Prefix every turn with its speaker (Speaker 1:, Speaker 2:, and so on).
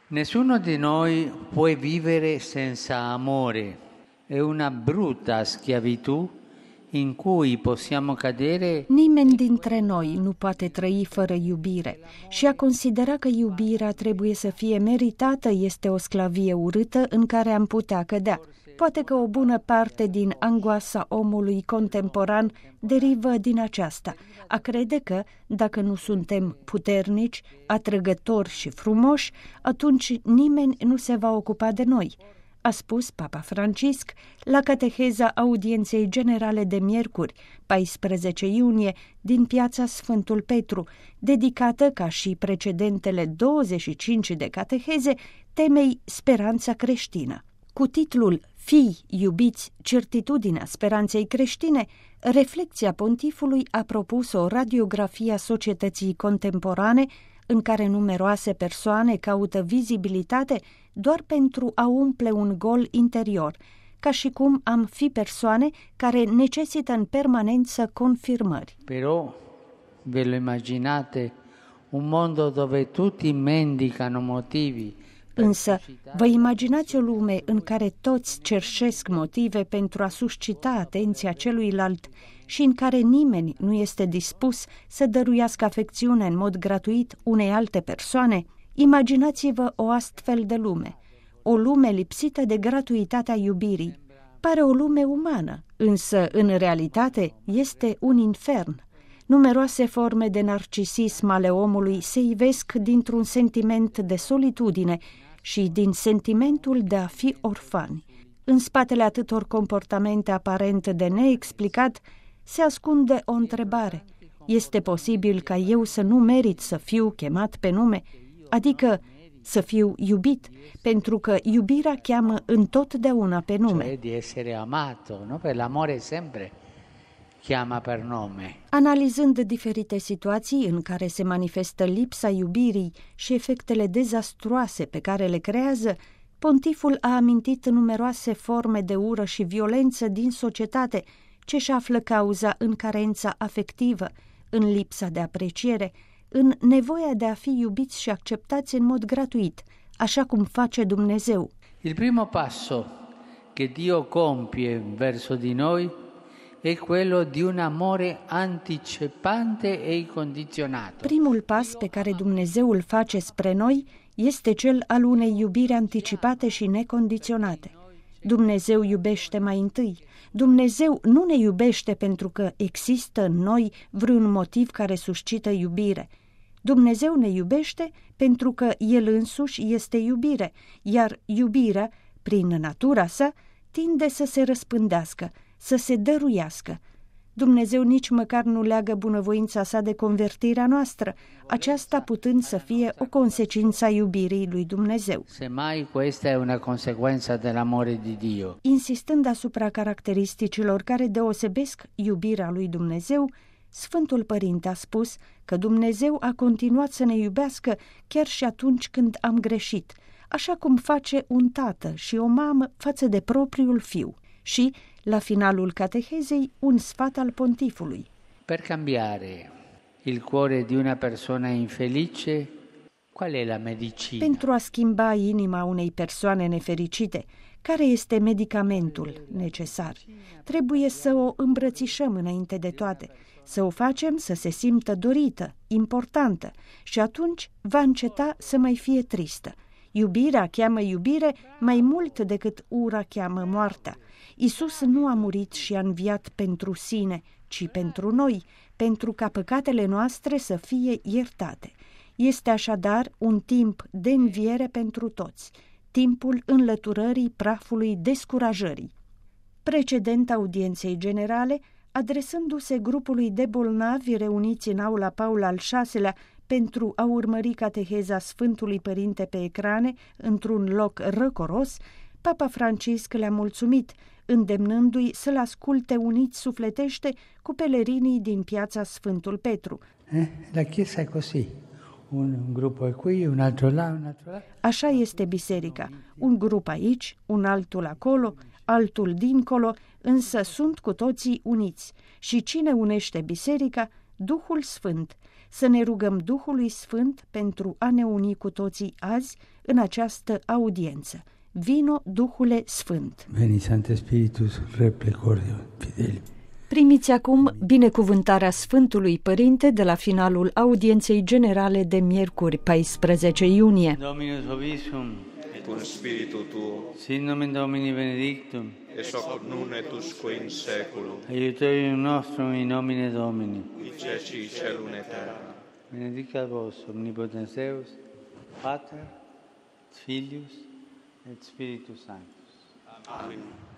Speaker 1: Nessuno di noi può vivere senza amore. È una brutta schiavitù in cui possiamo cadere.
Speaker 2: Nimeni dintre noi nu poate trăi fără iubire și a considera că iubirea trebuie să fie meritată este o sclavie urâtă în care am putea cădea. Poate că o bună parte din angoasa omului contemporan derivă din aceasta, a crede că, dacă nu suntem puternici, atrăgători și frumoși, atunci nimeni nu se va ocupa de noi, a spus Papa Francisc la cateheza audienței generale de miercuri, 14 iunie, din piața Sfântul Petru, dedicată, ca și precedentele 25 de cateheze, temei Speranța creștină. Cu titlul Fii iubiți, certitudinea speranței creștine, reflecția pontifului a propus o radiografie a societății contemporane în care numeroase persoane caută vizibilitate doar pentru a umple un gol interior, ca și cum am fi persoane care necesită în permanență confirmări.
Speaker 1: Però ve lo immaginate un mondo dove tutti mendicano motivi.
Speaker 2: Însă, vă imaginați o lume în care toți cerșesc motive pentru a suscita atenția celuilalt și în care nimeni nu este dispus să dăruiască afecțiune în mod gratuit unei alte persoane? Imaginați-vă o astfel de lume, o lume lipsită de gratuitatea iubirii. Pare o lume umană, însă, în realitate, este un infern. Numeroase forme de narcisism ale omului se ivesc dintr-un sentiment de solitudine și din sentimentul de a fi orfani. În spatele atâtor comportamente aparent de neexplicat se ascunde o întrebare. Este posibil ca eu să nu merit să fiu chemat pe nume, adică să fiu iubit, pentru că iubirea cheamă întotdeauna pe nume.
Speaker 1: Cioè di essere amato, no? Per l'amore sempre chiama per nome.
Speaker 2: Analizând diferite situații în care se manifestă lipsa iubirii și efectele dezastruoase pe care le creează, pontiful a amintit numeroase forme de ură și violență din societate ce-și află cauza în carența afectivă, în lipsa de apreciere, în nevoia de a fi iubiți și acceptați în mod gratuit, așa cum face Dumnezeu.
Speaker 1: Il primo passo che Dio compie verso di noi è quello di un amore anticipante e incondizionato.
Speaker 2: Primul pas pe care Dumnezeu îl face spre noi este cel al unei iubiri anticipate și necondiționate. Dumnezeu iubește mai întâi. Dumnezeu nu ne iubește pentru că există în noi vreun motiv care suscită iubire. Dumnezeu ne iubește pentru că El însuși este iubire, iar iubirea, prin natura sa, tinde să se răspândească, să se dăruiască. Dumnezeu nici măcar nu leagă bunăvoința sa de convertirea noastră, aceasta putând să fie o consecință a iubirii lui Dumnezeu.
Speaker 1: Semmai questa è una conseguenza dell'amore di Dio.
Speaker 2: Insistând asupra caracteristicilor care deosebesc iubirea lui Dumnezeu, Sfântul Părinte a spus că Dumnezeu a continuat să ne iubească chiar și atunci când am greșit, așa cum face un tată și o mamă față de propriul fiu. Și, la finalul catehezei, un sfat al pontifului.
Speaker 1: Per cambiare il cuore di una persona infelice, qual è la medicina?
Speaker 2: Pentru a schimba inima unei persoane nefericite, care este medicamentul necesar? Trebuie să o îmbrățișăm înainte de toate, să o facem să se simtă dorită, importantă și atunci va înceta să mai fie tristă. Iubirea cheamă iubire mai mult decât ura cheamă moartea. Iisus nu a murit și a înviat pentru sine, ci pentru noi, pentru ca păcatele noastre să fie iertate. Este așadar un timp de înviere pentru toți, timpul înlăturării prafului descurajării. Precedent audienței generale, adresându-se grupului de bolnavi reuniți în aula Paul al VI-lea pentru a urmări cateheza Sfântului Părinte pe ecrane, într-un loc răcoros, Papa Francisc le-a mulțumit, îndemnându-i să-l asculte uniți sufletește cu pelerinii din piața Sfântul Petru.
Speaker 1: La Chiesa è così. Un gruppo è qui, un altro là, un altro là.
Speaker 2: Așa este biserica. Un grup aici, un altul acolo, altul dincolo, însă sunt cu toții uniți. Și cine unește biserica? Duhul Sfânt. să ne rugăm Duhului Sfânt pentru a ne uni cu toții azi în această audiență. Vino, Duhule Sfânt!
Speaker 1: Veni, Sancte Spiritus, replecordio fideli.
Speaker 2: Primiți acum binecuvântarea Sfântului Părinte de la finalul audienței generale de miercuri 14 iunie.
Speaker 1: Dominus vobiscum,
Speaker 3: et cum spiritu tuo,
Speaker 1: sin nomen Domini benedictum,
Speaker 3: et hoc nun et usque in saeculum,
Speaker 1: aiuterium nostrum in nomine Domini.
Speaker 3: qui ceci celum et terra.
Speaker 1: Benedicat vos omnipotens Deus, Pater, Filius et Spiritus Sanctus.
Speaker 3: Amen.